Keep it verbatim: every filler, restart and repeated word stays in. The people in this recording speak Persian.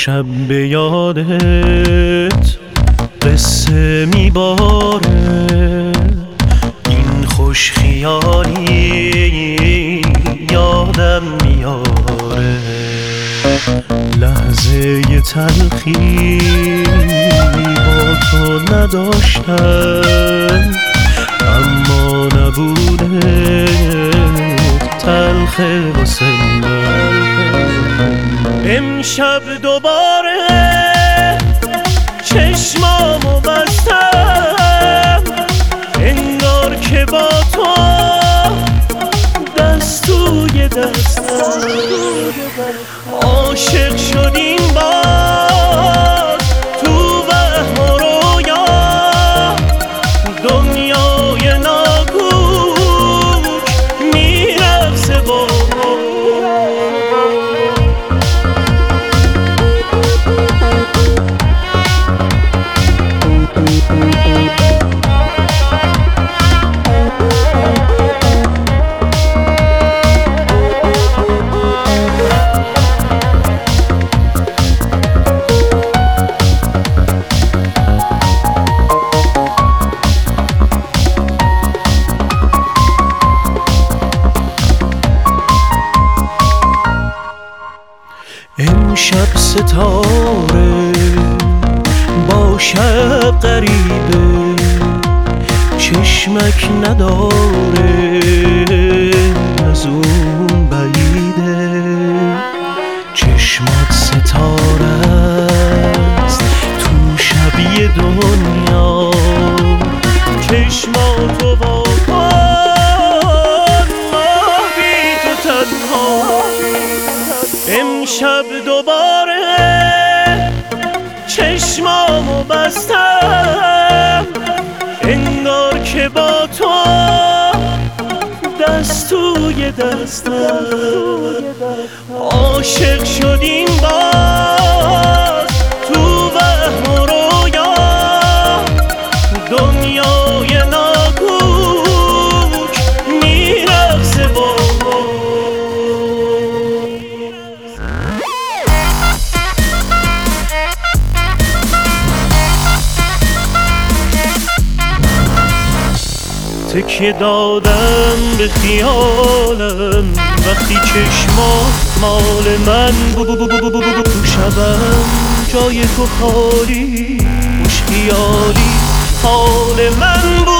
شب به یادت قصه میباره، این خوش خیالی یادم میاره، لحظه تلخی با تو نداشتم اما نبوده تلخ واسه من. امشب دوباره چشمامو بستم، انگار که با تو دست توی دستم، عاشق شدیم باز تو وهم و رویا، دنیای ناکوک میرقصه با امشب ستاره با شب غریبه، چشمک نداره از اون بعیده، چشمات ستاره است تو شبیه دنیا، چشماتو با کن ماه بی تو تنها. امشب دوباره چشمامو بستم، انگار که با تو دست توی دستم، عاشق شدیم باز تو وهم و رویا، دنیای ناکوک میرقصه با تکیه دادم به خیالم وقتی چشمات مال من تو شبم جای تو خالی خوش خیالی حال من بود.